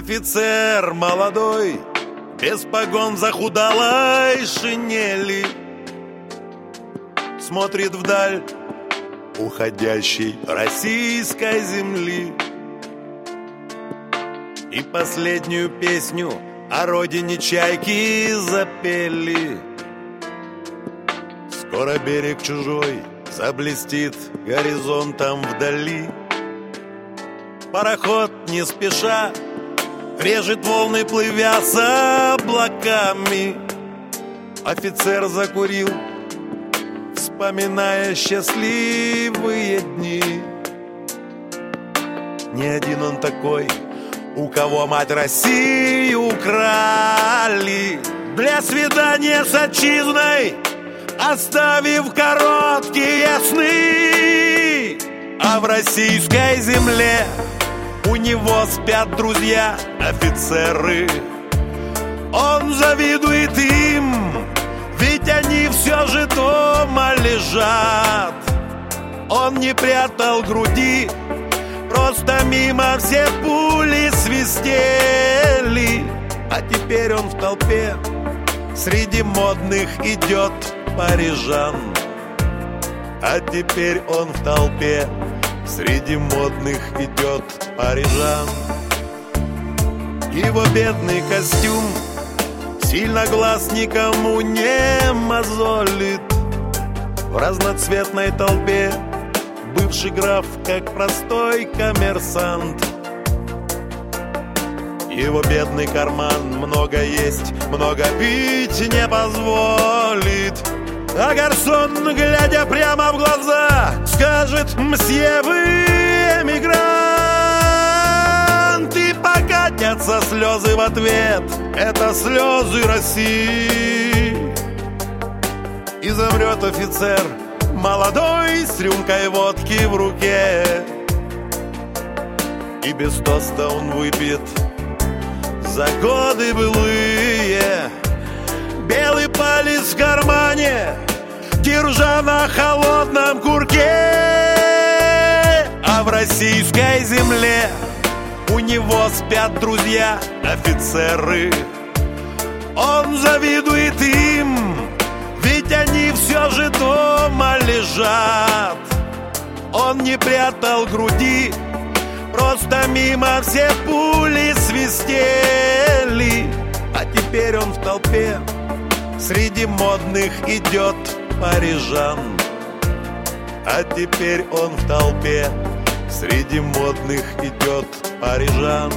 Офицер молодой, без погон в захудалой шинели, смотрит вдаль уходящей российской земли. И последнюю песню о родине чайки запели. Скоро берег чужой заблестит горизонтом вдали. Пароход не спеша режет волны, плывя с облаками. Офицер закурил, вспоминая счастливые дни. Не один он такой, у кого мать Россию украли для свидания с отчизной, оставив короткие сны. А в российской земле у него спят друзья, офицеры. Он завидует им, ведь они все же дома лежат. Он не прятал груди, просто мимо все пули свистели. А теперь он в толпе среди модных идет парижан. А теперь он в толпе среди модных идет парижан. Его бедный костюм сильно глаз никому не мозолит. В разноцветной толпе бывший граф, как простой коммерсант. Его бедный карман много есть, много пить не позволит. А гарсон, глядя прямо в глаза, скажет: «Мсье, вы эмигрант». И покатятся слезы в ответ, это слезы России. И замрет офицер молодой с рюмкой водки в руке. И без тоста он выпьет за годы былые. Белый палец в кармане, держа на холодном курке. А в российской земле у него спят друзья, офицеры. Он завидует им, ведь они все же дома лежат. Он не прятал груди, просто мимо все пули свистели. А теперь он в толпе среди модных идет парижан. А теперь он в толпе среди модных идет парижан.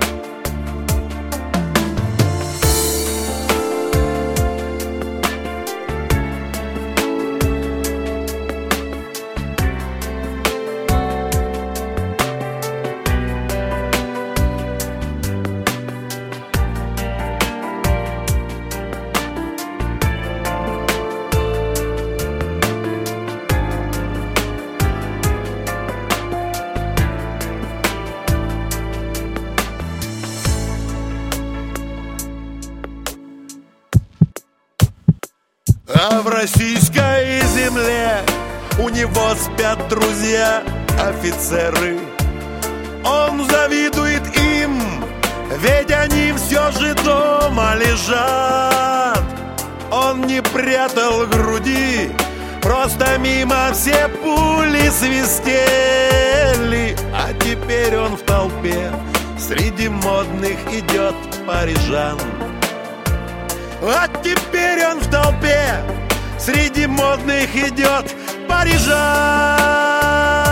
А в российской земле у него спят друзья, офицеры. Он завидует им, ведь они все же дома лежат. Он не прятал груди, просто мимо все пули свистели. А теперь он в толпе среди модных идет парижан. А теперь он в толпе среди модных идет парижан.